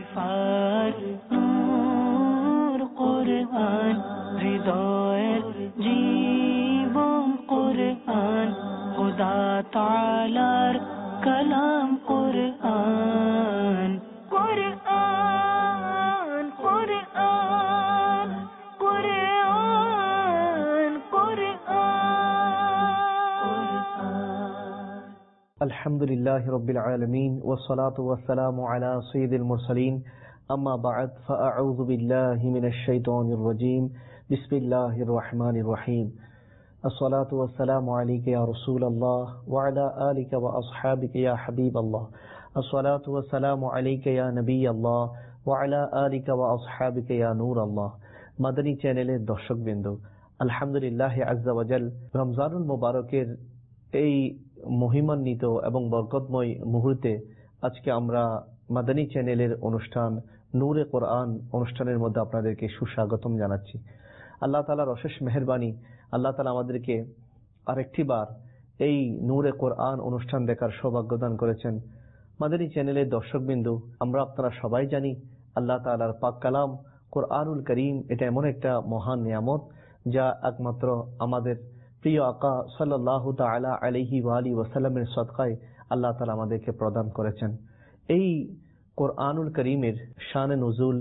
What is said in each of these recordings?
মারিফাত নূর কুরআন হৃদয়ের জীবন কুরআন খোদা তাআলার কালাম কুরআন কুরআন কুরআন কুরআন কুরআন আলহামদুলিল্লাহি রাব্বিল আলামিন ওয়াসসালাতু ওয়াসসালামু আলা সাইয়্যিদিল মুরসালিন আম্মা বা'দ ফাআউযু বিল্লাহি মিনাশ শাইতানির রাজীম বিসমিল্লাহির রহমানির রহিম আসসালাতু ওয়াসসালামু আলাইকা ইয়া রাসূলুল্লাহ ওয়া আলা আলিকা ওয়া আসহাবিকা ইয়া হাবিবাল্লাহ আসসালাতু ওয়াসসালামু আলাইকা ইয়া নবিয়াল্লাহ ওয়া আলা আলিকা ওয়া আসহাবিকা ইয়া নূরাল্লাহ। মাদানী চ্যানেলের দর্শকবৃন্দ, আলহামদুলিল্লাহ আযজা ওয়া জাল রমজানুল মুবারকের এই মহিমান্বিত এবং বরকতময় মুহূর্তে আজকে আমরা মাদানী চ্যানেলের অনুষ্ঠান নূরে কোরআন অনুষ্ঠানের মধ্যে আপনাদেরকে সুস্বাগতম জানাচ্ছি। আল্লাহ তাআলার অশেষ মেহেরবানি, আল্লাহ তাআলা আমাদেরকে আরেকটি বার এই নূরে কোরআন অনুষ্ঠান দেখার সৌভাগ্য দান করেছেন। মাদানী চ্যানেলের দর্শকবিন্দু, আমরা আপনারা সবাই জানি আল্লাহ তাআলার পাক কালাম কোরআনুল করিম এটা এমন একটা মহান নিয়ামত যা একমাত্র আমাদের প্রিয় আকা সাল্লাল্লাহু তাআলা আলাইহি ওয়া আলিহি ওয়াসাল্লামের সদকায় আল্লাহ তাআলা আমাদেরকে প্রদান করেছেন। এই কোরআনুল করিমের শান নুজুল,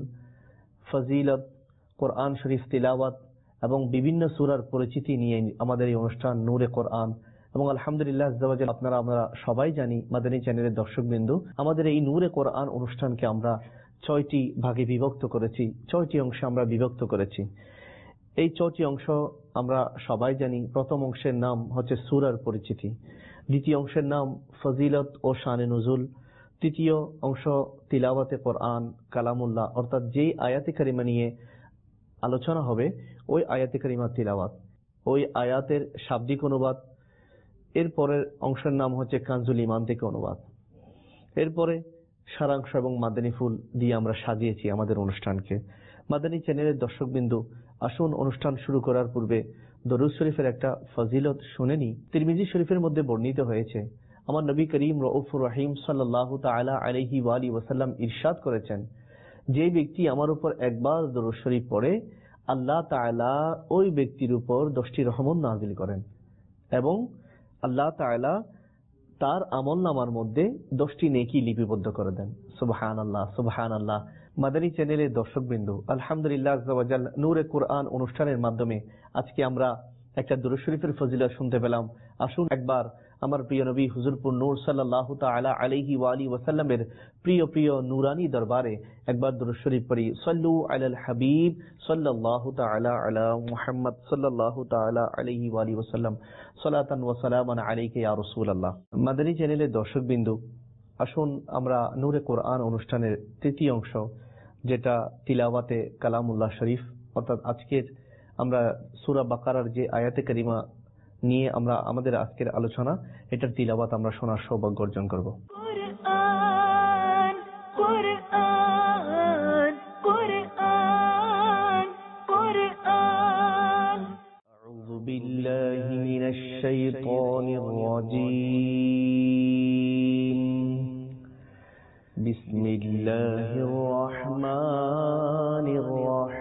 ফজিলত, কোরআন শরীফ তিলাওয়াত এবং বিভিন্ন সূরার পরিচিতি নিয়ে আমাদের এই অনুষ্ঠান নূরে কোরআন। এবং আলহামদুলিল্লাহ আযজা ওয়া জাল আমরা সবাই জানি মাদানী চ্যানেলের দর্শকবৃন্দ, আমাদের এই নূরে কোরআন অনুষ্ঠানকে আমরা 6টি ভাগে বিভক্ত করেছি, 6টি অংশে আমরা বিভক্ত করেছি। এই 6টি অংশ আমরা সবাই জানি। প্রথম অংশের নাম হচ্ছে সূরার পরিচিতি, দ্বিতীয় অংশের নাম ফজিলত ও শানে নুজুল, তৃতীয় অংশ তিলাওয়াতে কোরআন কালামুল্লাহ, অর্থাৎ যেই আয়াতে কারিমা নিয়ে আলোচনা হবে ওই আয়াতে কারিমা তিলাওয়াত, ওই আয়াতের শাব্দিক অনুবাদ। এরপরের অংশের নাম হচ্ছে কানজুল ঈমান থেকে অনুবাদ। এরপরে সারাংশ এবং মাদানী ফুল দিয়ে আমরা সাজিয়েছি আমাদের অনুষ্ঠানকে। মাদানী চ্যানেলের দর্শকবিন্দু, আসুন অনুষ্ঠান শুরু করার পূর্বে দরুদ শরীফের একটা ফজিলত শুনে নি। তিরমিজি শরীফের মধ্যে বর্ণিত হয়েছে, আমার নবী করিম রউফুর রহিম সাল্লাল্লাহু তাআলা আলাইহি ওয়া আলিহি ওয়াসাল্লাম ইরশাদ করেছেন, যে ব্যক্তি আমার উপর একবার দরুদ শরীফ পড়ে আল্লাহ তাআলা ওই ব্যক্তির উপর 10টি রহমত নাযিল করেন এবং আল্লাহ তাআলা তার আমলনামার মধ্যে 10টি নেকি লিপিবদ্ধ করে দেন। সুবহানাল্লাহ সুবহানাল্লাহ। মাদানী চ্যানেলের দর্শকবৃন্দ, আলহামদুলিল্লাহ আযজা ওয়া জাল নূরে কোরআন অনুষ্ঠানের মাধ্যমে আজকে আমরা একটা দরুদ শরীফের ফজিলত শুনতে পেলাম। আসুন একবার আমার প্রিয় নবী হুজুরপুর নূর সাল্লাল্লাহু তাআলা আলাইহি ওয়া আলিহি ওয়াসাল্লামের প্রিয় প্রিয় নূরানি দরবারে একবার দরুদ শরীফ পড়ি। সাল্লু আলাল হাবিব সাল্লাল্লাহু তাআলা আলা মুহাম্মদ সাল্লাল্লাহু তাআলা আলাইহি ওয়া আলিহি ওয়াসাল্লাম সালাতান ওয়া সালামান আলাইকা ইয়া রাসূলুল্লাহ। মাদানী চ্যানেলের দর্শকবৃন্দ, আসুন আমরা নূরে কোরআন অনুষ্ঠানের তৃতীয় অংশ, যেটা তিলাওয়াতে কালামুল্লাহ শরীফ, অর্থাৎ আজকের আমরা সূরা বাকারার যে আয়াতে কারিমা নিয়ে আমরা আমাদের আজকের আলোচনা, এটার তিলাওয়াত আমরা শোনার সৌভাগ্য অর্জন করব। কুরআন কুরআন কুরআন কুরআন আউযু বিল্লাহি মিনাশ শাইতানির রাজীম বিসমিল্লাহির রহমানির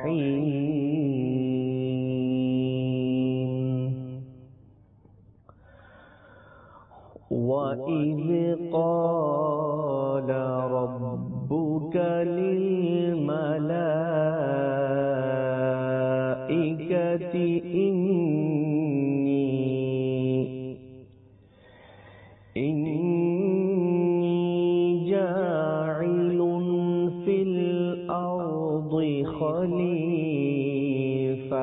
রহিম وَإِذْ قَالَ رَبُّكَ لِلْمَلَائِكَةِ إِنِّي جَاعِلٌ فِي الْأَرْضِ خَلِيفَةً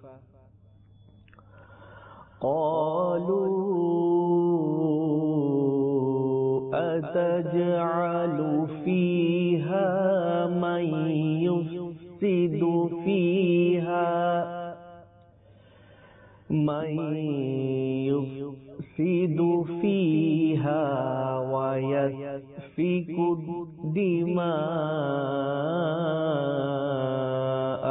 قَالُوا أَتَجْعَلُ فِيهَا مَن يُفْسِدُ فِيهَا وَيَسْفِكُ الدِّمَاءَ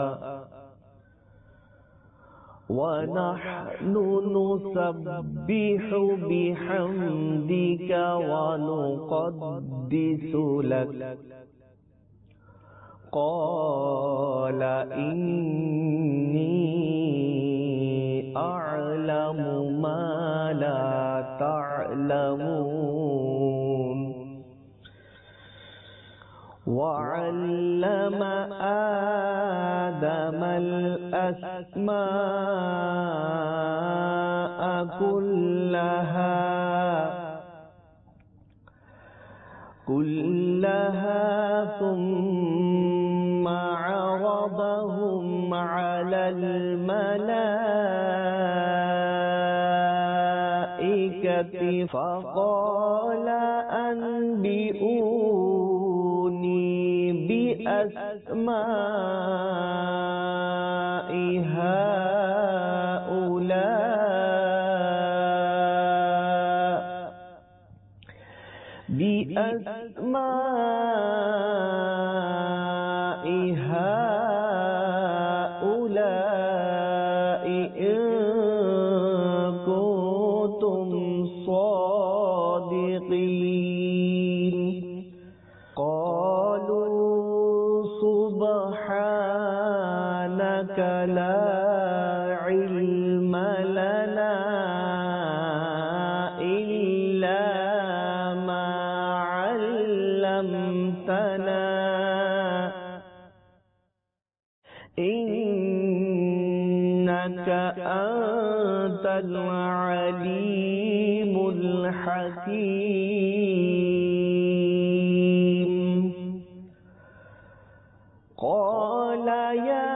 ونحن نسبح بحمدك ونقدس لك قال إني أعلم ما لا تعلمون وعلم آدم الأسماء كلها ثم عرضهم على الملائكة فقال أنبئوني بأسماء هؤلاء إن كنتم صادقين قالوا سبحانك لا علم لنا إلا ما علمتنا إنك أنت العليم الحكيم قال يا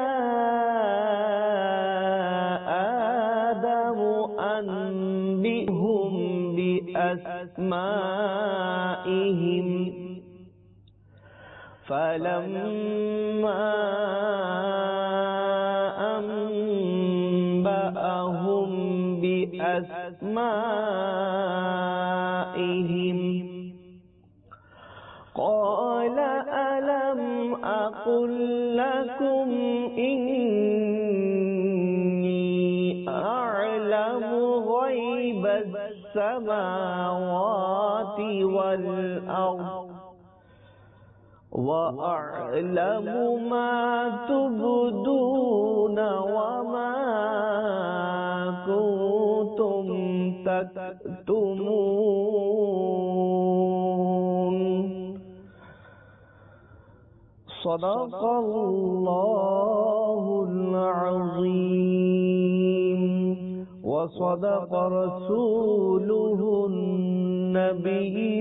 آدم أنبئهم بأسمائهم فلما أنبأهم بأسمائهم قال ألم أقل لكم إني أعلم غيب السماوات والأرض وأعلم ما تبدون وما كنتم تكتمون صدق الله العظيم وصدق رسوله النبي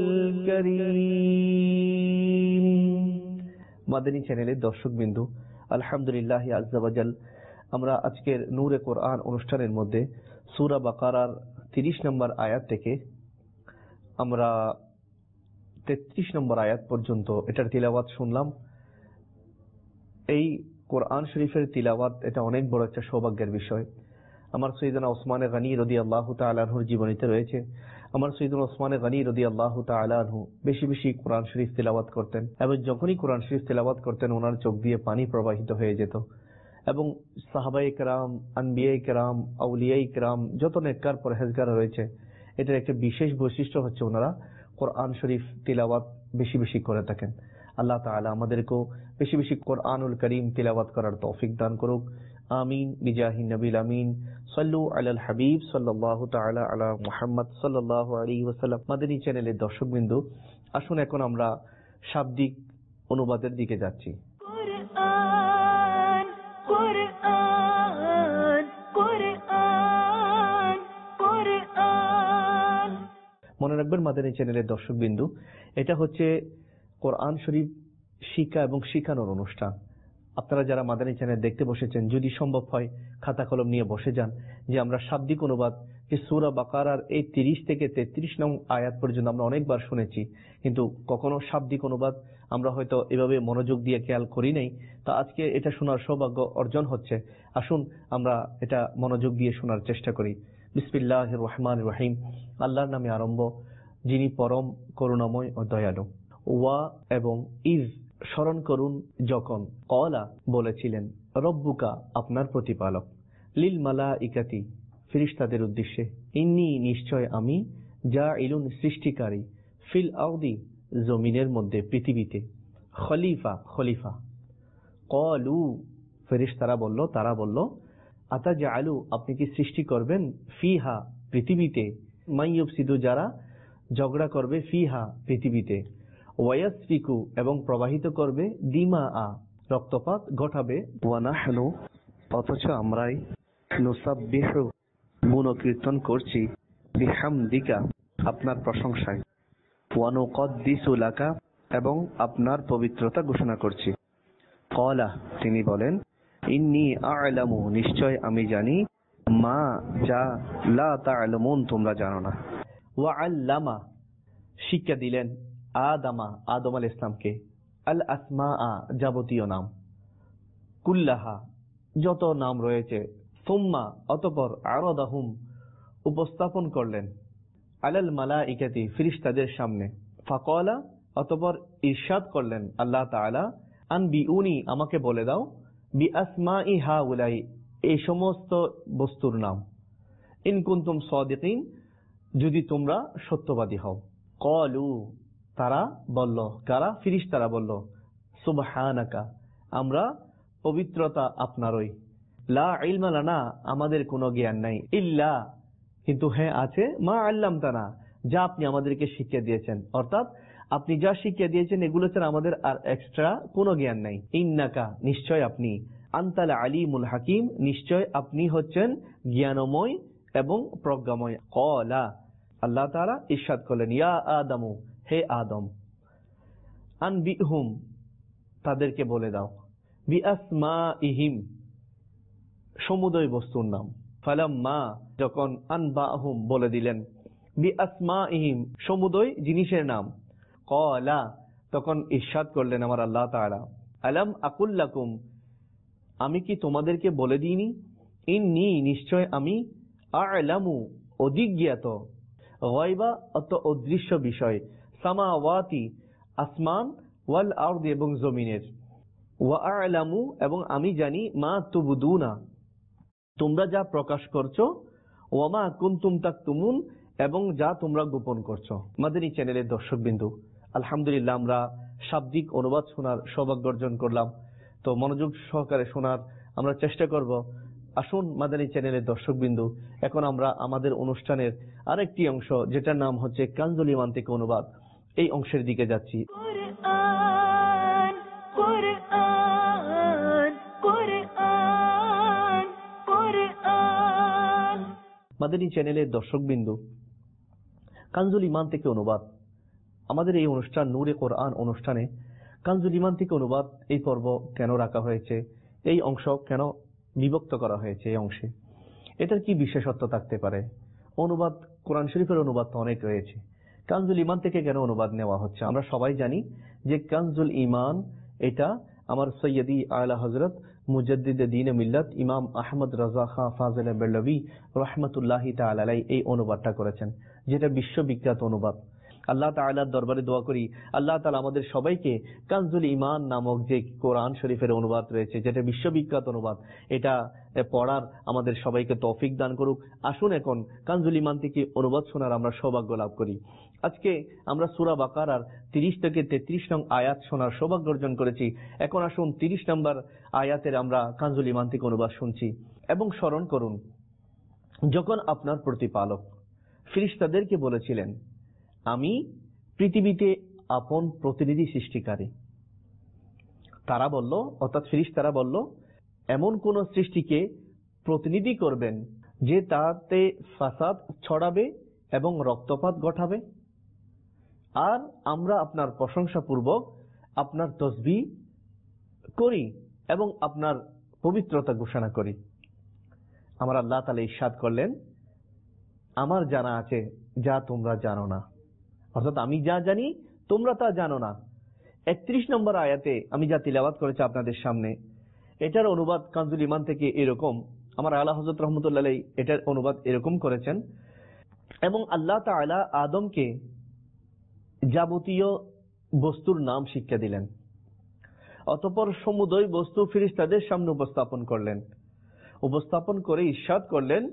الكريم মাদানী চ্যানেলের দর্শকবৃন্দু, আলহামদুলিল্লাহ আজ্জা ওয়াজাল, আমরা আজকের নূরে কোরআন অনুষ্ঠানের মধ্যে সূরা বাকারার 30 নম্বর আয়াত থেকে আমরা 33 নম্বর আয়াত পর্যন্ত এটার তিলাওয়াত শুনলাম। এই কোরআন শরীফের তিলাওয়াত এটা অনেক বড় একটা সৌভাগ্যের বিষয়। আমার সৈয়দনা ওসমান গনি রাদিয়াল্লাহু তাআলা আনহুর জীবনীতে রয়েছে, আমার সৈয়দনা ওসমান গনি রাদিয়াল্লাহু তাআলা আনহু বেশি বেশি কোরআন শরীফ তিলাওয়াত করতেন, এবং যখনই কোরআন শরীফ তিলাওয়াত করতেন ওনার চোখ দিয়ে পানি প্রবাহিত হয়ে যেত। এবং সাহাবায়ে কেরাম, আনবিয়ায়ে কেরাম, আউলিয়ায়ে কেরাম, যত নেককার পরহেজগার রয়েছে, এটার একটা বিশেষ বৈশিষ্ট্য হচ্ছে ওনারা কোরআন শরীফ তিলাওয়াত বেশি বেশি করে থাকেন। আল্লাহ তাআলা আমাদেরকেও বেশি বেশি কোরআনুল কারীম তিলাওয়াত করার তৌফিক দান করুক। আমিন বিজাহি নবিল আমিন। সাল্লু আলাল হাবিব সাল্লাল্লাহু তাআলা আলা মুহাম্মদ সাল্লাল্লাহু আলাইহি ওয়াসাল্লাম। মাদানী চ্যানেলের দর্শকবৃন্দ, আসুন এখন আমরা শাব্দিক অনুবাদের দিকে যাচ্ছি। কুরআন কুরআন কুরআন কুরআন। মনে রাখবেন মাদানী চ্যানেলের দর্শকবৃন্দ, এটা হচ্ছে কোরআন শরীফ শিক্ষা এবং শিখানোর অনুষ্ঠান। আপনারা যারা মাদানী চ্যানেল দেখতে বসেছেন, যদি সম্ভব হয় খাতা কলম নিয়ে বসে যান, যে আমরা শাব্দিক অনুবাদ যে সূরা বাকারার এই 30 থেকে 33 নং আয়াত পর্যন্ত আমরা অনেকবার শুনেছি, কিন্তু কখনো শাব্দিক অনুবাদ আমরা হয়তো এভাবে মনোযোগ দিয়ে খেয়াল করি নাই। তা আজকে এটা শোনার সৌভাগ্য অর্জন হচ্ছে। আসুন আমরা এটা মনোযোগ দিয়ে শোনার চেষ্টা করি। বিসমিল্লাহির রহমানির রহিম। আল্লাহর নামে আরম্ভ, যিনি পরম করুণাময় ও দয়ালু। ওয়া এবং ইজ স্মরণ করুন যখন, কলা বলেছিলেন, রব্বুকা আপনার প্রতিপালক, লিল মালাইকাতি ফেরেশতাদের উদ্দেশ্যে, ইন্নী নিশ্চয় আমি, জাইলুন সৃষ্টিকারী, ফিল আরদি জমিনের মধ্যে পৃথিবীতে, খলিফা খলিফা ক্বালু ফেরেশতারা বলল, তারা বলল, আতাজআলু আপনি কি সৃষ্টি করবেন, ফিহা পৃথিবীতে, মাইয়ুফসিদু যারা ঝগড়া করবে, ফিহা পৃথিবীতে, ওয়ায়াসফিকু এবং প্রবাহিত করবে, দিমাআ রক্তপাত ঘটাবে, ওয়া নাহনু অথচ আমরাই, নুসাব্বিহু গুণকীর্তন করছি, বিহামদিকা আপনার প্রশংসায়, ওয়া নুকদ্দিসু লাকা এবং আপনার পবিত্রতা ঘোষণা করছি। ক্বালা তিনি বলেন, ইন্নী আ'লামু নিশ্চয় আমি জানি, মা যা লা তা'লামুন তোমরা জানো না। ওয়া আল্লামা শিক্ষা দিলেন, আদম আলাইহিস সালামকে, আল আসমাআ যাবতীয় নাম, কুল্লাহা যত নাম রয়েছে, সুম্মা অতঃপর আরাদাহুম উপস্থাপন করলেন, আলাল মালাইকাতি ফেরেশতাদের সামনে, ফাকালা অতঃপর ইরশাদ করলেন আল্লাহ তাআলা, আনবিউনি আমাকে বলে দাও, বিআসমাই হাউলাই এই সমস্ত বস্তুর নাম, ইন কুনতুম সাদিকিন যদি তোমরা সত্যবাদী হও। ক্বালু তারা বলল, কারা? ফেরেশতারা বলল, সুবহানাকা আমরা পবিত্রতা আপনারই, লা ইলমা লানা আমাদের কোনো জ্ঞান নাই, ইল্লা কিন্তু হ্যাঁ আছে, মা আল্লামতানা যা আপনি আমাদেরকে শিক্ষা দিয়েছেন, অর্থাৎ আপনি যা শিক্ষা দিয়েছেন এগুলো ছাড়া আমাদের আর এক্সট্রা কোনো জ্ঞান নাই। ইন্নাকা নিশ্চয় আপনি, আনতাল আলিমুল হাকিম নিশ্চয় আপনি হচ্ছেন জ্ঞানময় এবং প্রজ্ঞাময়। ক্বালা আল্লাহ তাআলা ইরশাদ করলেন, ইয়া আদমু হে আদম, আনবিহুম তাদেরকে বলে দাও, বিআসমাইহিম সমুদয় বস্তুর নাম, ফালাম্মা যখন, আনবাহুম বলে দিলেন, বিআসমাইহিম সমুদয় জিনিসের নাম, ক্বালা তখন ইরশাদ করলেন আমার আল্লাহ তাআলা, আলাম আকুল লাকুম আমি কি তোমাদেরকে বলে দিইনি, ইন্নী নিশ্চয় আমি, আ'লামু অধিজ্ঞাত, গায়বা অত অদৃশ্য বিষয়, সামাওয়াতি আসমান, ওয়াল আরদি এবং জমিনের, ওয়া আ'লামু এবং আমি জানি, মা তুবদুনা তোমরা যা প্রকাশ করছো, ওয়া মা কুনতুম তাকতুমুন এবং যা তোমরা গোপন করছো। মাদানী চ্যানেলের দর্শকবিন্দু, আলহামদুলিল্লাহ আমরা শাব্দিক অনুবাদ শোনার সৌভাগ্য অর্জন করলাম, তো মনোযোগ সহকারে শোনার আমরা চেষ্টা করব। আসুন মাদানী চ্যানেলের দর্শকবিন্দু, এখন আমরা আমাদের অনুষ্ঠানের আরেকটি অংশ যেটার নাম হচ্ছে কানজুল ঈমান থেকে অনুবাদ, এই অংশের দিকে যাচ্ছি। কুরআন কুরআন কুরআন কুরআন। মাদানী চ্যানেলের দর্শকবিন্দু, কানজুল ঈমান থেকে অনুবাদ, আমাদের এই অনুষ্ঠান নূরে কোরআন অনুষ্ঠানে কানজুল ঈমান থেকে অনুবাদ এই পর্ব কেন রাখা হয়েছে, এই অংশ কেন বিভক্ত করা হয়েছে, এই অংশে এটার কি বিশেষত্ব থাকতে পারে? অনুবাদ, কোরআন শরীফের অনুবাদ তো অনেক রয়েছে, কানজুল ঈমান থেকে কেন অনুবাদ নেওয়া হচ্ছে? আমরা সবাই জানি যে কানজুল ঈমান এটা আমার সৈয়দি আলা হযরত মুজাদ্দিদে দ্বীন মিল্লাত ইমাম আহমদ রাজা খাঁ ফাজিল বেরলভী রাহমাতুল্লাহি তাআলা আলাইহি এই অনুবাদটা করেছেন, যেটা বিশ্ববিখ্যাত অনুবাদ। আল্লাহ তাআলার দরবারে দোয়া করি আল্লাহ তাআলা আমাদের সবাইকে কানজুল ঈমান নামক যে কোরআন শরীফের অনুবাদ রয়েছে, যেটা বিশ্ববিখ্যাত অনুবাদ, এটা পড়ার আমাদের সবাইকে তৌফিক দান করুক। আসুন এখন কানজুল ঈমান থেকে অনুবাদ শোনার আমরা সৌভাগ্য লাভ করি। আজকে আমরা সূরা বাকারার 30 থেকে 33 নং আয়াত শোনার সৌভাগ্য অর্জন করেছি। এখন আসুন 30 নম্বর আয়াতের আমরা কানজুল ঈমান থেকে অনুবাদ শুনছি এবং স্মরণ করুন, যখন আপনার প্রতিপালক ফেরেশতাদেরকে বলেছিলেন, আমি পৃথিবীতে আপন প্রতিনিধি সৃষ্টিকারী। তারা বলল, অর্থাৎ ফেরেশতারা বলল, এমন কোন সৃষ্টিকে প্রতিনিধি করবেন যে তাতে ফাসাদ ছড়াবে এবং রক্তপাত ঘটাবে, আর আমরা আপনার প্রশংসা পূর্বক আপনার তাসবিহ করি এবং আপনার পবিত্রতা ঘোষণা করি। আমার আল্লাহ তাআলা ইরশাদ করলেন, আমার জানা আছে যা তোমরা জানো না, অর্থাৎ আমি যা জানি তোমরা তা জানো না। 31 নম্বর আয়াতে আমি যা তিলাওয়াত করেছি আপনাদের সামনে, এটার অনুবাদ কানজুল ঈমান থেকে এরকম, আমার আলা হযরত রাহমাতুল্লাহ আলাইহি এটার অনুবাদ এরকম করেছেন। এবং আল্লাহ তাআলা আদমকে যাবতীয় বস্তুর নাম শিক্ষা দিলেন, অতঃপর সমুদয় বস্তু ফেরেশতাদের সামনে উপস্থাপন করলেন, উপস্থাপন করে ইরশাদ করলেন,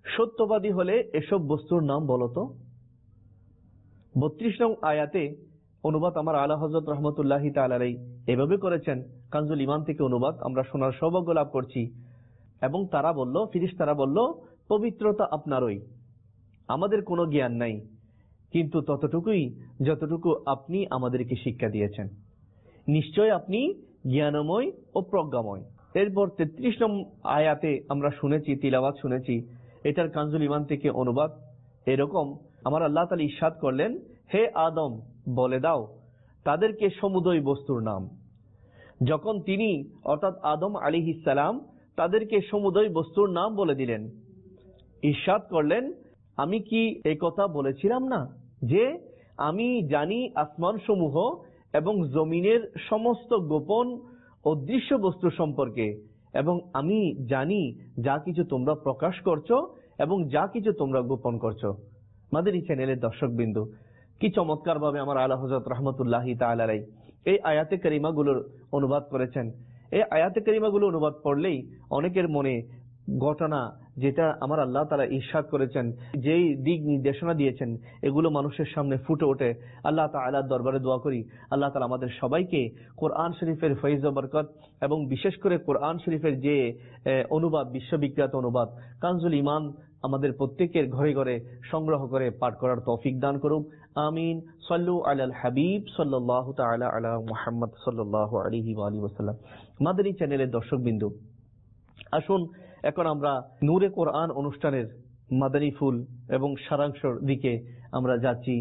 সত্যবাদী হলে এসব বস্তুর নাম বলো তো। 32 নং আয়াতে অনুবাদ আমার আলা হযরত রাহমাতুল্লাহি তাআলা আলাইহি এভাবে করেছেন, কানজুল ঈমান থেকে অনুবাদ আমরা শোনার সৌভাগ্য লাভ করছি। এবং তারা বলল, ফেরেশতারা বলল, পবিত্রতা আপনারই, আমাদের কোনো জ্ঞান নাই, কিন্তু ততটুকুই যতটুকু আপনি আমাদেরকে শিক্ষা দিয়েছেন। নিশ্চয় আপনি জ্ঞানময় ও প্রজ্ঞাময়। এরপর 33 নম্বর আয়াতে আমরা শুনেছি, তিলাওয়াত শুনেছি, এটার কানজুল ঈমান থেকে অনুবাদ এরকম, আমার আল্লাহ তাআলা ইরশাদ করলেন, হে আদম বলে দাও তাদেরকে সমুদয় বস্তুর নাম। যখন তিনি অর্থাৎ আদম আলাইহিস সালাম তাদেরকে সমুদয় বস্তুর নাম বলে দিলেন, ইরশাদ করলেন, আমি কি এই কথা বলেছিলাম না যে আমি জানি আসমান সমূহ এবং জমিনের সমস্ত গোপন অদৃশ্য বস্তু সম্পর্কে, এবং আমি জানি যা কিছু তোমরা প্রকাশ করছো এবং যা কিছু তোমরা গোপন করছো। মাদানী চ্যানেলের দর্শকবৃন্দ, কি চমৎকার ভাবে আমার আলা হযরত রাহমাতুল্লাহি তাআলা আলাইহি এই আয়াতে কারিমাগুলোর অনুবাদ করেছেন। এই আয়াতে কারিমাগুলো অনুবাদ পড়লেই অনেকের মনে ঘটনা, যেটা আমার আল্লাহ তাআলা ইরশাদ করেছেন, যেই দিক নির্দেশনা দিয়েছেন, এগুলো মানুষের সামনে ফুটে ওঠে। আল্লাহ তাআলার দরবারে দোয়া করি, আল্লাহ তাআলা আমাদের সবাইকে কোরআন শরীফের ফয়েজ ও বরকত এবং বিশেষ করে কোরআন শরীফের যে অনুবাদ, বিশ্ববিখ্যাত অনুবাদ কানজুল ঈমান আমাদের প্রত্যেকের ঘরে ঘরে সংগ্রহ করে পাঠ করার তৌফিক দান করুক। আমিন। সাল্লু আলাল হাবিব সাল্লাল্লাহু তাআলা আলা মুহাম্মদ সাল্লাল্লাহু আলাইহি ওয়া আলিহি ওয়াসাল্লাম। মাদানী চ্যানেলের দর্শকবৃন্দ, আসুন এখন আমরা নূরে কোরআন অনুষ্ঠানের মাদানী ফুল এবং সারাংশের দিকে আমরা যাচ্ছি।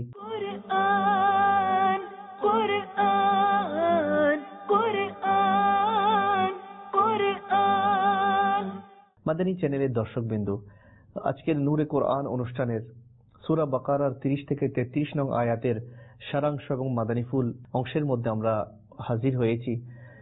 কোরআন কোরআন কোরআন কোরআন। মাদানী চ্যানেলের দর্শকবৃন্দ, আজকের নূরে কোরআন অনুষ্ঠানের সূরা বাকারার 30 থেকে 33 নং আয়াতের সারাংশ এবং মাদানী ফুল অংশের মধ্যে আমরা হাজির হয়েছি।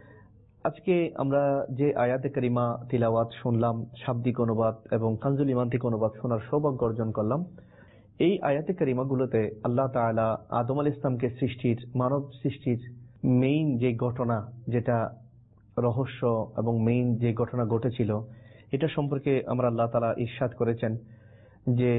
আজকে আমরা যে আয়াতে কারিমা তিলাওয়াত শুনলাম, শাব্দিক অনুবাদ এবং কানজুল ঈমান থেকে অনুবাদ শোনার সৌভাগ্য অর্জন করলাম। এই আয়াতে কারিমাগুলোতে আল্লাহ তাআলা আদম আলাইহিস সালামকে সৃষ্টির, মানব সৃষ্টির মেইন যে ঘটনা, যেটা রহস্য এবং মেইন যে ঘটনা ঘটেছিল, এটা সম্পর্কে আমরা আল্লাহ তাআলা ইরশাদ করেছেন যে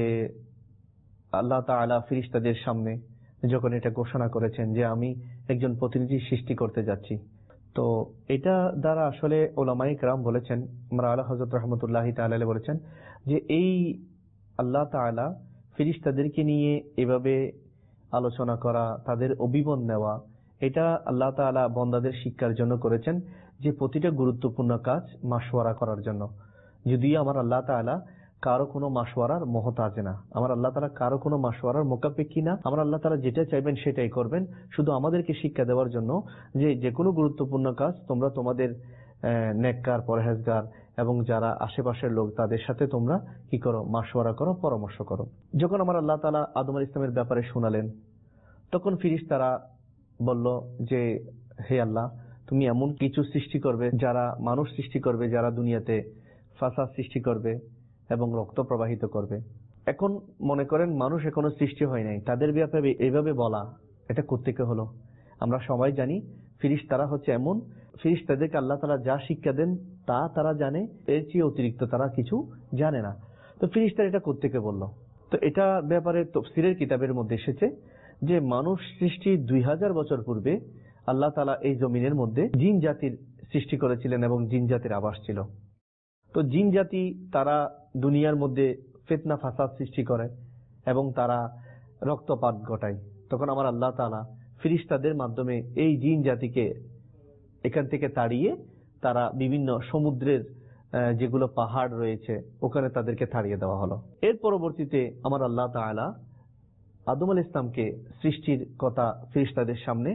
আল্লাহ তাআলা ফেরেশতাদের সামনে যখন এটা ঘোষণা করেছেন যে আমি একজন প্রতিনিধি সৃষ্টি করতে যাচ্ছি, তো এটা দ্বারা আসলে উলামায়ে কেরাম বলেছেন, আমরা আলা হযরত রাহমাতুল্লাহি তাআলা আলাইহি বলেছেন যে এই আল্লাহ তাআলা ফেরেশতাদেরকে নিয়ে এভাবে আলোচনা করা, তাদের অভিমত নেওয়া, এটা আল্লাহ তাআলা বান্দাদের শিক্ষার জন্য করেছেন, যে প্রতিটা গুরুত্বপূর্ণ কাজ মাশওয়ারা করার জন্য। যদিও আমার আল্লাহ তাআলা কারো কোনো মাশওয়ারার মুহতাজ না, আমার আল্লাহ তাআলা কারো কোনো মাশওয়ারার মুকাফিকি না, আমার আল্লাহ তাআলা যেটা চাইবেন সেটাই করবেন, শুধু আমাদেরকে শিক্ষা দেওয়ার জন্য যে যে কোনো গুরুত্বপূর্ণ কাজ তোমরা তোমাদের নেককার, পরহেজগার এবং যারা আশেপাশের লোক তাদের সাথে তোমরা কি করো, মাশওয়ারা করো, পরামর্শ করো। যখন আমার আল্লাহ তাআলা আদম আলাইহিস সালামের ব্যাপারে শোনালেন, তখন ফেরেশতারা বলল যে হে আল্লাহ, তুমি এমন কিছু সৃষ্টি করবে, যারা মানুষ সৃষ্টি করবে, যারা দুনিয়াতে ফাসাদ সৃষ্টি করবে এবং রক্ত প্রবাহিত করবে। এখন মনে করেন মানুষ এখনো সৃষ্টি হয় নাই, তাদের ব্যাপারে এইভাবে বলা, এটা কোত্থেকে হলো? আমরা সবাই জানি ফেরেশতারা হচ্ছে এমন, ফেরেশতাদেরকে আল্লাহ তাআলা যা শিক্ষা দেন তা তারা জানে, এর চেয়ে অতিরিক্ত তারা কিছু জানে না। তো ফেরেশতারা এটা কোত্থেকে বলল? তো এটা ব্যাপারে তাফসীরের কিতাবের মধ্যে এসেছে যে মানুষ সৃষ্টি 2000 বছর পূর্বে আল্লাহ তাআলা এই জমিনের মধ্যে জিন জাতির সৃষ্টি করেছিলেন এবং জিন জাতির আবাস ছিল। তো জিন জাতি তারা দুনিয়ার মধ্যে ফিতনা ফাসাদ সৃষ্টি করে এবং তারা রক্তপাত ঘটায়। তখন আমার আল্লাহ তাআলা ফেরেশতাদের মাধ্যমে এই জিন জাতিকে এখান থেকে তাড়িয়ে তারা বিভিন্ন সমুদ্রের যেগুলো পাহাড় রয়েছে ওখানে তাদেরকে তাড়িয়ে দেওয়া হলো। এর পরবর্তীতে আমার আল্লাহ তাআলা আদম আলাইহিস সালামকে সৃষ্টির কথা ফেরেশতাদের সামনে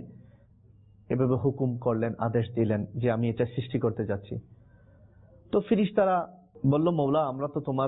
এভাবে হুকুম করলেন, আদেশ দিলেন যে আমি এটা সৃষ্টি করতে যাচ্ছি। তো ফেরেশতারা বলল, মওলা, আমরা তো তোমার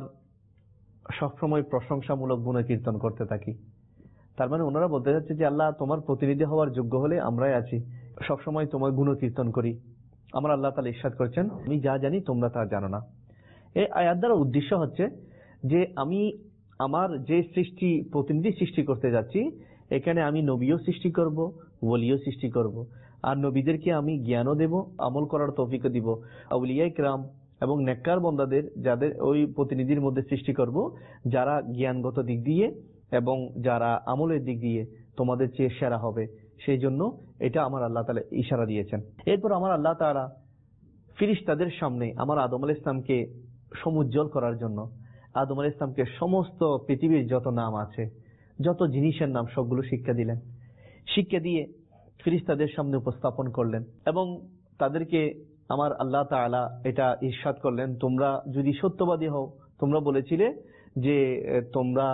সবসময় প্রশংসামূলক গুণকীর্তন করতে থাকি। তার মানে ওনারা বলতে যাচ্ছে যে আল্লাহ, তোমার প্রতিনিধি হওয়ার যোগ্য হলে আমরাই আছি, সবসময় তোমার গুণকীর্তন করি। আমার আল্লাহ তাআলা ইরশাদ করেছেন, আমি যা জানি তোমরা তা জানো না। এই আয়াত দ্বারা উদ্দেশ্য হচ্ছে যে আমি আমার যে সৃষ্টি প্রতিনিধি সৃষ্টি করতে যাচ্ছি, এখানে আমি নবীও সৃষ্টি করব, ওলিও সৃষ্টি করব, আর নবীদেরকে আমি জ্ঞানও দেব, আমল করার তৌফিকও দিব। আউলিয়ায়ে কেরাম এবং নেককার বান্দাদের যাদের ওই প্রতিনিধির মধ্যে সৃষ্টি করব, যারা জ্ঞানগত দিক দিয়ে এবং যারা আমলের দিক দিয়ে তোমাদের চেয়ে সেরা হবে, সেই জন্য এটা আমার আল্লাহ তাআলা ইশারা দিয়েছেন। এরপর আমার আল্লাহ তাআলা ফেরেশতাদের সামনে আমার আদম আলাইহিস সালামকে সমুজ্জ্বল করার জন্য আদম আলাইহিস সালামকে সমস্ত পৃথিবীর যত নাম আছে, যত জিনিসের নাম সবগুলো শিক্ষা দিলেন। শিক্ষা দিয়ে ফেরেশতাদের সামনে উপস্থাপন করলেন এবং তাদেরকে আমার আল্লাহ তাআলা এটা ইরশাদ করলেন, তোমরা যদি সত্যবাদী হও, তোমরা বলেছিলে যে তোমরা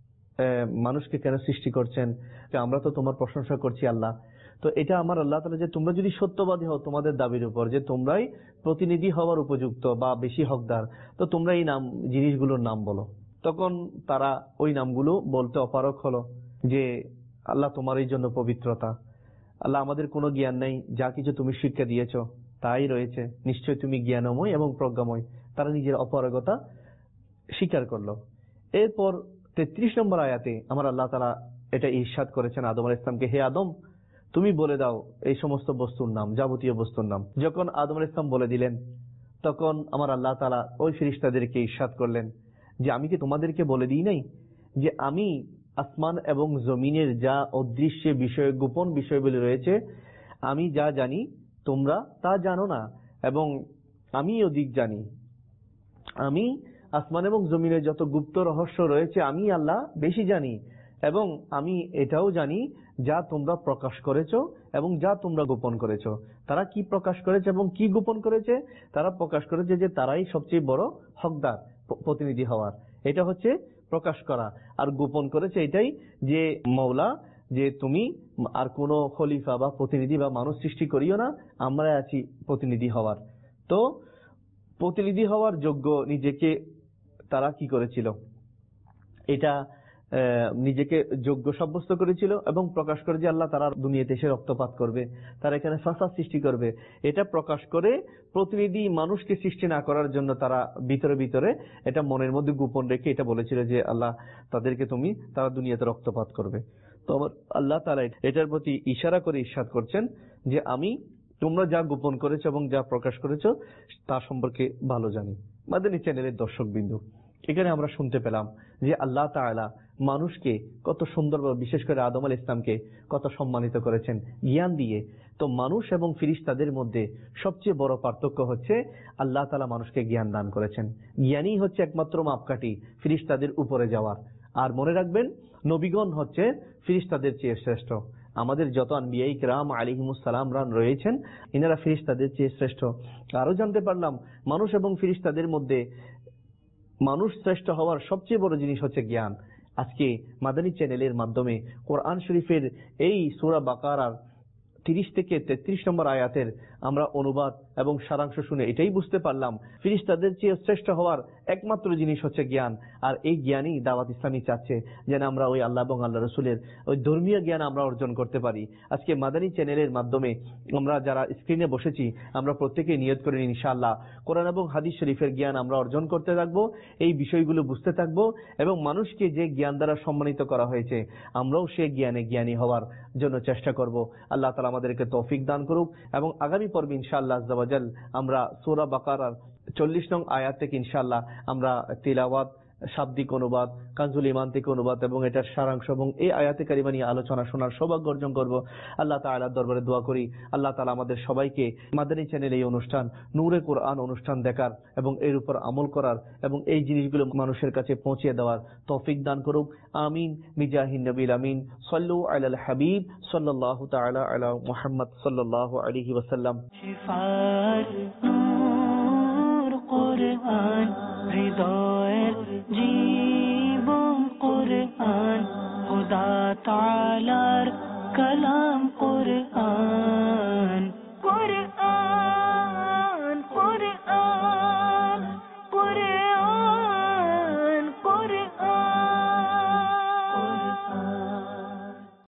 মানুষকে কেন সৃষ্টি করছেন, আমরা তো তোমার প্রশংসা করছি আল্লাহ। তো এটা আমার আল্লাহ তাআলা যে তোমরা যদি সত্যবাদী হও তোমাদের দাবির উপর যে তোমরাই প্রতিনিধি হওয়ার উপযুক্ত বা বেশি হকদার, তো তোমরা এই নাম জিনিসগুলোর নাম বলো। তখন তারা ওই নামগুলো বলতে অপারগ হলো যে আল্লাহ তোমারই জন্য পবিত্রতা, আল্লাহ আমাদের কোনো জ্ঞান নেই, যা কিছু তুমি শিক্ষা দিয়েছো তাই রয়েছে, নিশ্চয় তুমি জ্ঞানময় এবং প্রজ্ঞাময়। তারা নিজের অপারগতা স্বীকার করলো। এরপর 33 নম্বর আয়াতে আমার আল্লাহ তাআলা এটা ইরশাদ করেছেন আদম আলাইহিস সালামকে, হে আদম তুমি বলে দাও এই সমস্ত বস্তুর নাম, যাবতীয় বস্তুর নাম। যখন আদম আলাইহিস সালাম বলে দিলেন তখন আমার আল্লাহ তাআলা ওই ফেরেশতাদেরকে ইরশাদ করলেন যে আমি কি তোমাদেরকে বলে দিই নাই যে আমি আসমান এবং জমিনের যা অদৃশ্য বিষয়, গোপন বিষয়গুলি রয়েছে, আমি যা জানি তোমরা তা জানো না, এবং আমি অধিক জানি। আমি আসমান এবং জমিনের যত গুপ্ত রহস্য রয়েছে আমি আল্লাহ বেশি জানি, এবং আমি এটাও জানি যা তোমরা প্রকাশ করেছো এবং যা তোমরা গোপন করেছো। তারা কি প্রকাশ করেছে এবং কি গোপন করেছে? তারা প্রকাশ করেছে যে তারাই সবচেয়ে বড় হকদার প্রতিনিধি হওয়ার, এটা হচ্ছে প্রকাশ করা। আর গোপন করেছে এটাই যে মওলা যে তুমি আর কোনো খলিফা বা প্রতিনিধি বা মানুষ সৃষ্টি করিও না, আমরা আছি প্রতিনিধি হওয়ার। তো প্রতিনিধি হওয়ার যোগ্য নিজেকে তারা কি করেছিল, এটা নিজেকে যোগ্য সাব্যস্ত করেছিল এবং প্রকাশ করে যে আল্লাহ তারা দুনিয়াতে এসে রক্তপাত করবে, তারা এখানে ফাসাদ সৃষ্টি করবে, এটা প্রকাশ করে প্রতিনিধি মানুষকে সৃষ্টি না করার জন্য তারা ভিতরে ভিতরে এটা মনের মধ্যে গোপন রেখে এটা বলেছিল যে আল্লাহ তাদেরকে তারা দুনিয়াতে রক্তপাত করবে। তো আমার আল্লাহ তাআলা এটার প্রতি ইশারা করে ইরশাদ করছেন যে আমি তোমরা যা গোপন করেছো এবং যা প্রকাশ করেছো তা সম্পর্কে ভালো জানি। মাদানী চ্যানেলের দর্শকবৃন্দ, এখানে আমরা শুনতে পেলাম যে আল্লাহ তাআলা মানুষকে কত সুন্দরভাবে, বিশেষ করে আদম আলাইহিস সালামকে কত সম্মানিত করেছেন জ্ঞান দিয়ে। তো মানুষ এবং ফেরেশতাদের মধ্যে সবচেয়ে বড় পার্থক্য হচ্ছে আল্লাহ তাআলা মানুষকে জ্ঞান দান করেছেন। জ্ঞানই হচ্ছে একমাত্র মাপকাঠি ফেরেশতাদের উপরে যাওয়ার। আর মনে রাখবেন, নবীগণ হচ্ছে ফেরেশতাদের চেয়ে শ্রেষ্ঠ। আমাদের যত আনবিয়ায়ে কিরাম আলাইহিমুস সালাম রয়েছেন, ইনারা ফেরেশতাদের চেয়ে শ্রেষ্ঠ। আরো জানতে পারলাম মানুষ এবং ফেরেশতাদের মধ্যে মানুষ শ্রেষ্ঠ হওয়ার সবচেয়ে বড় জিনিস হচ্ছে জ্ঞান। আজকে মাদানী চ্যানেলের মাধ্যমে কোরআন শরীফের এই সূরা বাকারার 30 থেকে 33 নম্বর আয়াতের আমরা অনুবাদ এবং সারাংশ শুনে এটাই বুঝতে পারলাম ফেরেশতাদের চেয়ে শ্রেষ্ঠ হওয়ার একমাত্র জিনিস হচ্ছে জ্ঞান। আর এই জ্ঞানই দাওয়াত ইসলামী চাচ্ছে যেন আমরা ওই আল্লাহ এবং আল্লাহ রাসূলের ওই ধর্মীয় জ্ঞান আমরা অর্জন করতে পারি। আজকে মাদানী চ্যানেলের মাধ্যমে আমরা যারা স্ক্রিনে বসেছি আমরা প্রত্যেকেই নিয়ত করি ইনশাআল্লাহ কোরআন এবং হাদিস শরীফের জ্ঞান আমরা অর্জন করতে থাকবো, এই বিষয়গুলো বুঝতে থাকবো এবং মানুষকে যে জ্ঞান দ্বারা সম্মানিত করা হয়েছে আমরাও সেই জ্ঞানে জ্ঞানী হওয়ার জন্য চেষ্টা করব। আল্লাহ তাআলা আমাদেরকে তৌফিক দান করুক এবং আগামী পর্বে ইনশাআল্লাহ আযজা ওয়া জাল আমরা সূরা বাকারার 40 নং আয়াত থেকে ইনশাআল্লাহ আমরা তিলাওয়াত, শাব্দিক অনুবাদ, কানজুল ঈমান থেকে অনুবাদ এবং এটার সারাংশ এবং এই আয়াতে কারিমা নিয়ে আলোচনা শোনার সৌভাগ্য অর্জন করব। আল্লাহ তাআলার দরবারে দোয়া করি আল্লাহ তাআলা আমাদের সবাইকে মাদানী চ্যানেল এই অনুষ্ঠান নূরে কোরআন অনুষ্ঠান দেখার এবং এর উপর আমল করার এবং এই জিনিসগুলো মানুষের কাছে পৌঁছে দেওয়ার তৌফিক দান করুক। আমিন বিজাহিন নবীল আমিন। সাল্লু আলাল হাবিব সাল্লাল্লাহু তাআলা আলা মুহাম্মদ সাল্লাল্লাহু আলাইহি ওয়াসাল্লাম। কোরআন হৃদয়ের জীবন কোরআন খোদা তাআলার কালাম